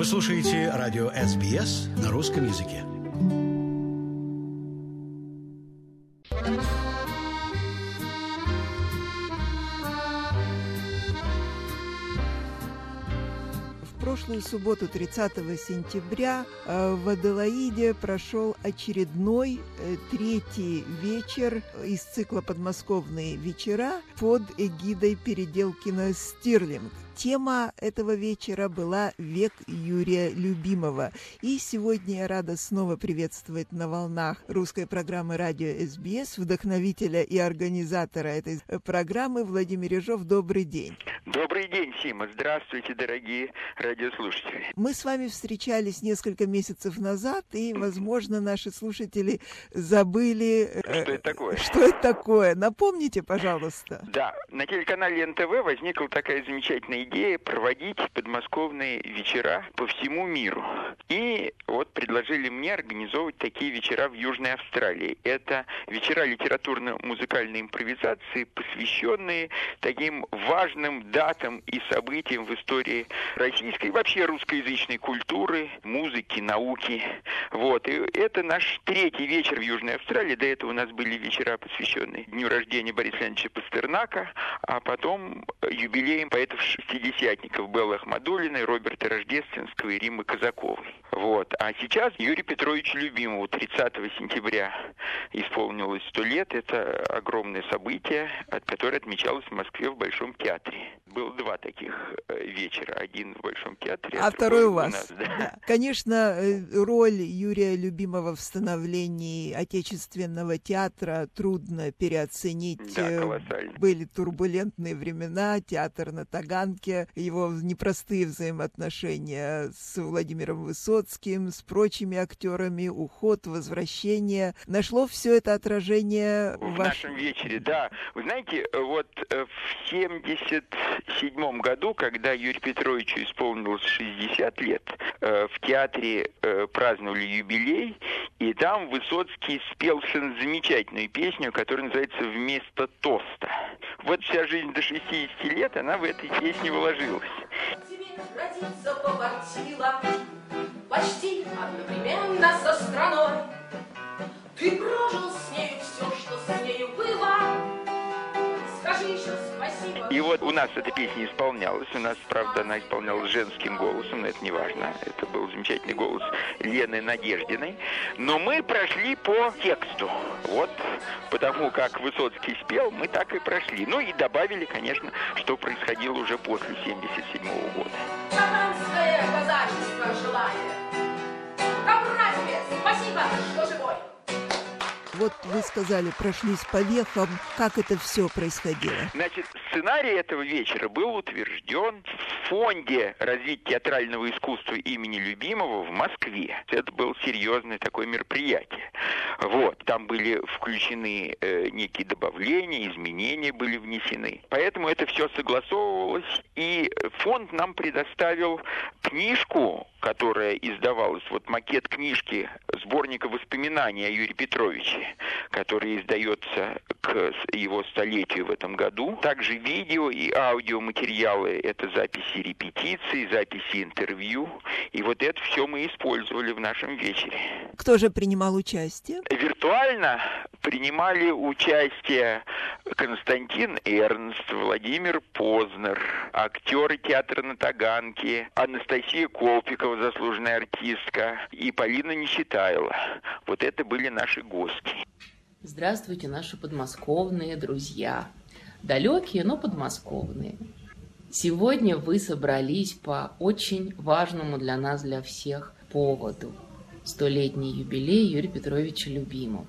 Вы слушаете радио SBS на русском языке. В прошлую субботу, 30 сентября, в Аделаиде прошел очередной третий вечер из цикла «Подмосковные вечера» под эгидой Переделкина «Стирлинг». Тема этого вечера была «Век Юрия Любимого». И сегодня я рада снова приветствовать на волнах русской программы «Радио СБС» вдохновителя и организатора этой программы Владимир Ежов. Добрый день. Добрый день, Сима. Здравствуйте, дорогие радиослушатели. Мы с вами встречались несколько месяцев назад, и, возможно, наши слушатели забыли... Что это такое? Что это такое? Напомните, пожалуйста. Да, на телеканале НТВ возникла такая замечательная идея проводить подмосковные вечера по всему миру. И вот предложили мне организовывать такие вечера в Южной Австралии. Это вечера литературно-музыкальной импровизации, посвященные таким важным датам и событиям в истории российской и вообще русскоязычной культуры, музыки, науки. Вот. И это наш третий вечер в Южной Австралии. До этого у нас были вечера, посвященные дню рождения Бориса Леонидовича Пастернака, а потом юбилеям поэтов-шестидесятников Беллы Ахмадуллиной, Роберта Рождественского и Риммы Казаковой. Вот. А сейчас Юрию Петровичу Любимову 30 сентября исполнилось 100 лет. Это огромное событие, которое отмечалось в Москве в Большом театре. Было два таких вечера. Один в Большом театре, а второй у вас. Нас, да. Да. Конечно, роль Юрия Любимого в становлении отечественного театра трудно переоценить. Да, колоссально. Были турбулентные времена, театр на Таганке, его непростые взаимоотношения с Владимиром Высоцким, с прочими актерами, уход, возвращение. Нашло все это отражение в нашем вечере, да. Вы знаете, вот в 1977 году, когда Юрию Петровичу исполнилось 60 лет, в театре праздновали юбилей, и там Высоцкий спел совершенно замечательную песню, которая называется «Вместо тоста». Вот вся жизнь до 60 лет, она в этой песне вложилась. Тебе родиться попросила почти одновременно со страной. Ты прожил с нею все, что с нею было. Скажи еще спасибо. И вот у нас эта песня исполнялась. У нас, правда, она исполнялась женским голосом, но это не важно. Это был замечательный голос Лены Надеждиной. Но мы прошли по тексту. Вот потому как Высоцкий спел, мы так и прошли. Ну и добавили, конечно, что происходило уже после 1977 года. Шаманское казачество желает. Добра тебе, спасибо, что живой. Вот вы сказали, прошлись по вехам. Как это все происходило? Значит, сценарий этого вечера был утвержден в Фонде развития театрального искусства имени Любимого в Москве. Это было серьезное такое мероприятие. Вот, там были включены некие добавления, изменения были внесены. Поэтому это все согласовывалось, и фонд нам предоставил книжку, которая издавалась, вот макет книжки, сборника воспоминаний о Юрии Петровиче, который издается к его столетию в этом году. Также видео и аудиоматериалы, это записи репетиций, записи интервью. И вот это все мы использовали в нашем вечере. Кто же принимал участие? Виртуально принимали участие Константин Эрнст, Владимир Познер, актеры театра на Таганке, Анастасия Колпикова, заслуженная артистка, и Полина Нечитайло. Вот это были наши гости. Здравствуйте, наши подмосковные друзья. Далекие, но подмосковные. Сегодня вы собрались по очень важному для нас, для всех поводу. 100-летний юбилей Юрия Петровича Любимого.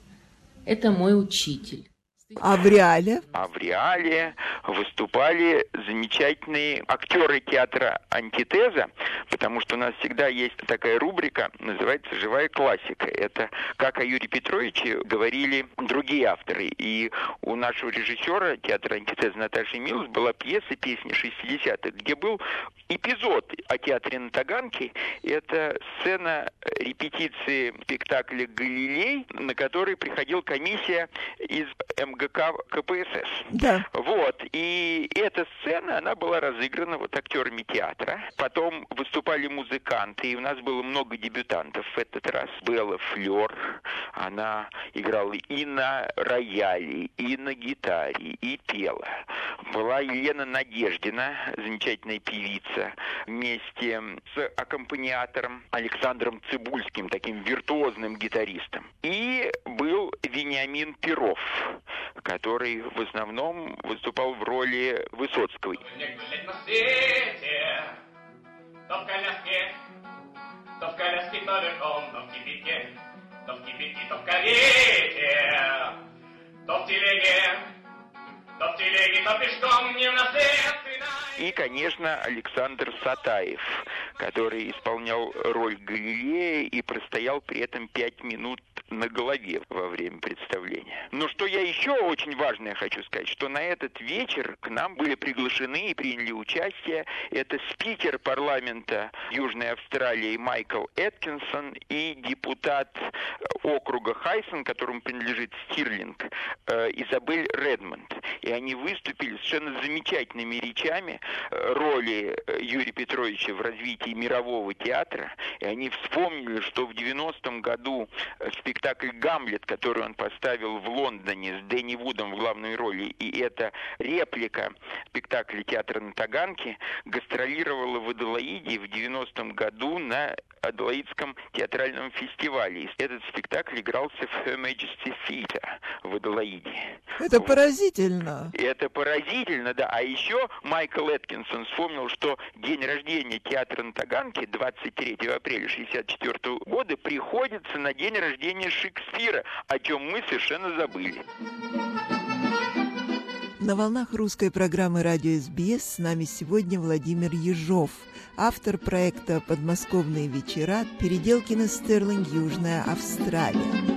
Это мой учитель. А в реале? А в реале выступали замечательные актеры театра «Антитеза», потому что у нас всегда есть такая рубрика, называется «Живая классика». Это как о Юрии Петровиче говорили другие авторы. И у нашего режиссера театра «Антитеза» Наташи Милс была пьеса «Песни 60-х», где был эпизод о театре на Таганке. Это сцена репетиции спектакля «Галилей», на который приходила комиссия из МГК КПСС. Да. Вот. И эта сцена, она была разыграна вот актерами театра. Потом выступали выступали музыканты, и у нас было много дебютантов в этот раз. Белла Флёр, она играла и на рояле, и на гитаре, и пела. Была Елена Надеждина, замечательная певица, вместе с аккомпаниатором Александром Цыбульским, таким виртуозным гитаристом. И был Вениамин Перов, который в основном выступал в роли Высоцкого. И, конечно, Александр Сатаев, который исполнял роль Галилея и простоял при этом 5 минут на голове во время представления. Но что я еще очень важное хочу сказать, что на этот вечер к нам были приглашены и приняли участие это спикер парламента Южной Австралии Майкл Эткинсон и депутат округа Хайсон, которому принадлежит Стирлинг, Изабель Редмонд. И они выступили совершенно замечательными речами роли Юрия Петровича в развитии мирового театра. И они вспомнили, что в 90-м году спектакль «Гамлет», который он поставил в Лондоне с Дэнни Вудом в главной роли, и эта реплика спектакля «Театра на Таганке» гастролировала в Аделаиде в 90-м году на Аделаидском театральном фестивале. И этот спектакль игрался в Her Majesty's Theatre в Аделаиде. Это поразительно. Это поразительно, да. А еще Майкл Эткинсон вспомнил, что день рождения театра на Таганке 23 апреля 1964 года приходится на день рождения Шекспира, о чем мы совершенно забыли. На волнах русской программы «Радио СБС» с нами сегодня Владимир Ежов, автор проекта «Подмосковные вечера. Переделкино Стерлинг, Южная Австралия».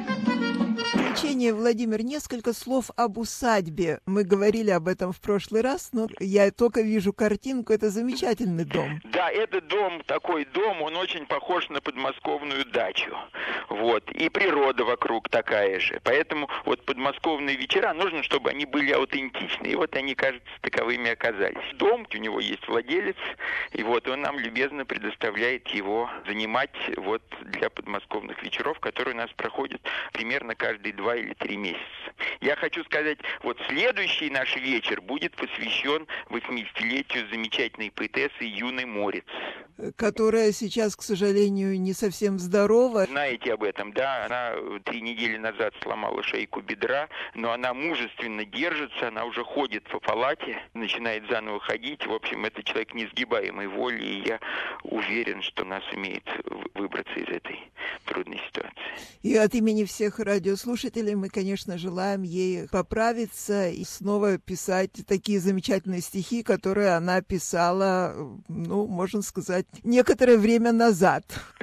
Владимир, несколько слов об усадьбе. Мы говорили об этом в прошлый раз, но я только вижу картинку. Это замечательный дом. Да, этот дом, такой дом, он очень похож на подмосковную дачу. Вот. И природа вокруг такая же. Поэтому вот подмосковные вечера нужно, чтобы они были аутентичны. И вот они, кажется, таковыми оказались. Дом, у него есть владелец, и вот он нам любезно предоставляет его занимать вот для подмосковных вечеров, которые у нас проходят примерно каждые 2 или 3 месяца. Я хочу сказать, вот следующий наш вечер будет посвящен 80-летию замечательной поэтессы Юны Морец. Которая сейчас, к сожалению, не совсем здорова. Знаете об этом, да? Она 3 недели назад сломала шейку бедра, но она мужественно держится, она уже ходит по палате, начинает заново ходить. В общем, это человек несгибаемой воли, и я уверен, что она сумеет выбраться из этой трудной ситуации. И от имени всех радиослушателей мы, конечно, желаем ей поправиться и снова писать такие замечательные стихи, которые она писала, ну, можно сказать, некоторое время назад.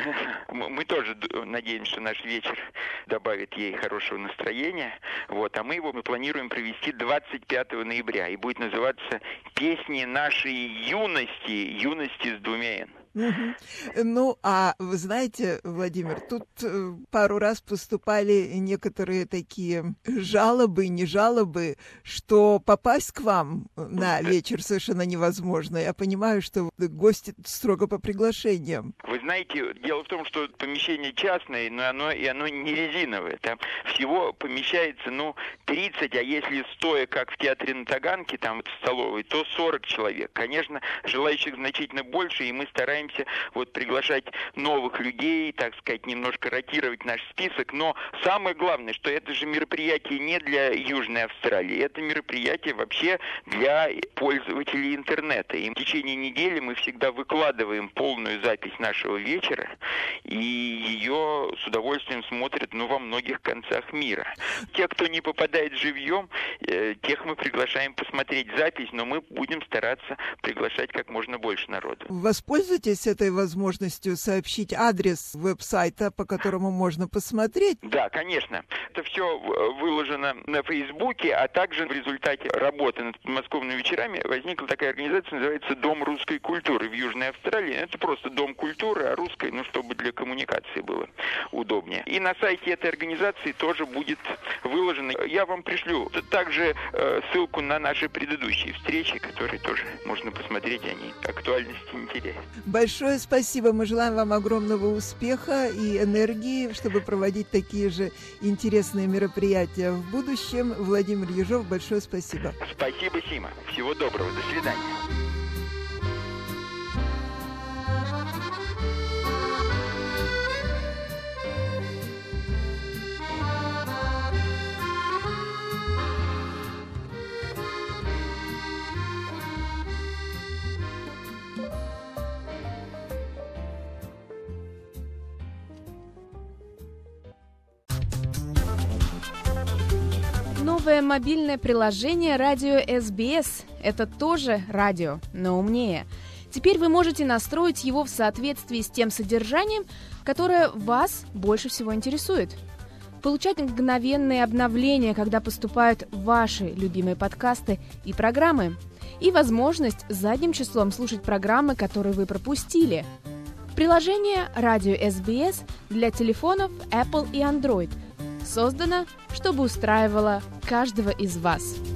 Мы тоже надеемся, что наш вечер добавит ей хорошего настроения. Вот, а мы планируем провести 25 ноября. И будет называться «Песни нашей юности», «Юности с 2 Н». Ну, а вы знаете, Владимир, тут пару раз поступали некоторые такие жалобы, не жалобы, что попасть к вам на вечер совершенно невозможно. Я понимаю, что гости строго по приглашениям. Вы знаете, дело в том, что помещение частное, но оно не резиновое. Там всего помещается, 30, а если стоя, как в театре на Таганке, там в столовой, то 40 человек. Конечно, желающих значительно больше, и мы стараемся приглашать новых людей, так сказать, немножко ротировать наш список. Но самое главное, что это же мероприятие не для Южной Австралии, это мероприятие вообще для пользователей интернета. И в течение недели мы всегда выкладываем полную запись нашего вечера, и ее с удовольствием смотрят, во многих концах мира. Те, кто не попадает живьем, тех мы приглашаем посмотреть запись, но мы будем стараться приглашать как можно больше народу. Воспользуйтесь этой возможностью сообщить адрес веб-сайта, по которому можно посмотреть? Да, конечно. Это все выложено на Фейсбуке, а также в результате работы над подмосковными вечерами возникла такая организация, называется «Дом русской культуры» в Южной Австралии. Это просто дом культуры, а русской, чтобы для коммуникации было удобнее. И на сайте этой организации тоже будет выложено. Я вам пришлю также ссылку на наши предыдущие встречи, которые тоже можно посмотреть, они актуальности не теряют. Большое спасибо. Мы желаем вам огромного успеха и энергии, чтобы проводить такие же интересные мероприятия в будущем. Владимир Ежов, большое спасибо. Спасибо, Сима. Всего доброго. До свидания. Новое мобильное приложение «Радио СБС» — это тоже радио, но умнее. Теперь вы можете настроить его в соответствии с тем содержанием, которое вас больше всего интересует. Получать мгновенные обновления, когда поступают ваши любимые подкасты и программы. И возможность задним числом слушать программы, которые вы пропустили. Приложение «Радио СБС» для телефонов Apple и Android создано, чтобы устраивало каждого из вас.